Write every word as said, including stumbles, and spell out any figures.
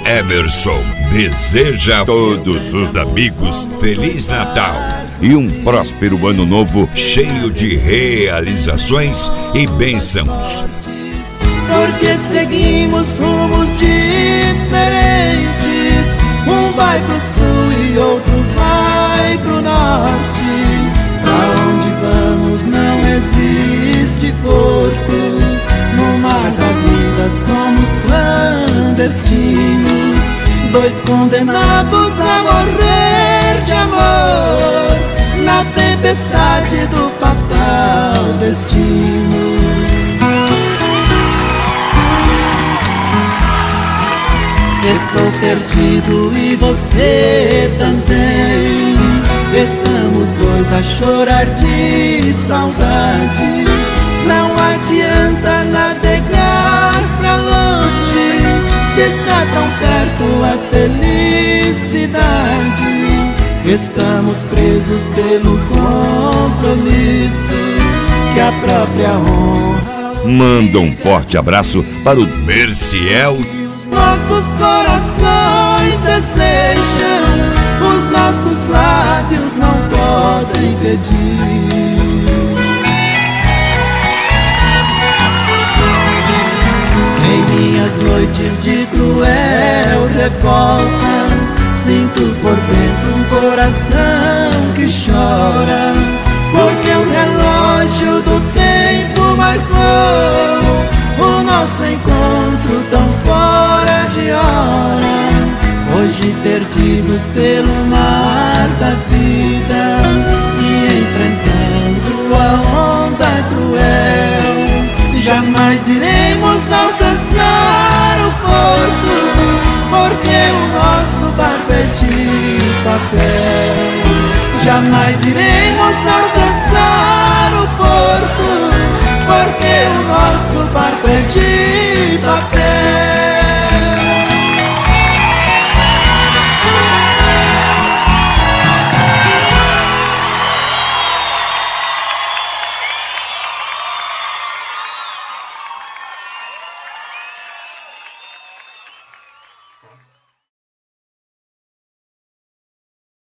Emerson deseja a todos os amigos Feliz Natal e um próspero ano novo cheio de realizações e bênçãos. Porque seguimos rumos diferentes, um vai pro sul e outro vai pro norte. Pra onde vamos não existe porto, no mar da vida somos clandestinos, dois condenados a morrer de amor na tempestade do fatal destino. Estou perdido e você também, estamos dois a chorar de saudade. Não adianta navegar pra longe, se está tão perto a felicidade. Estamos presos pelo compromisso que a própria honra. Manda um forte abraço para o Merciel. Nossos corações desejam, os nossos lábios não podem pedir. Em minhas noites de cruel revolta, sinto por dentro um coração que chora, porque o relógio do tempo marcou o nosso encontro tão fora de hora. Hoje perdidos pelo mar da vida e enfrentando a onda cruel, jamais iremos alcançar o porto, porque o nosso barco é de papel. Jamais iremos alcançar o porto, porque o nosso barco é de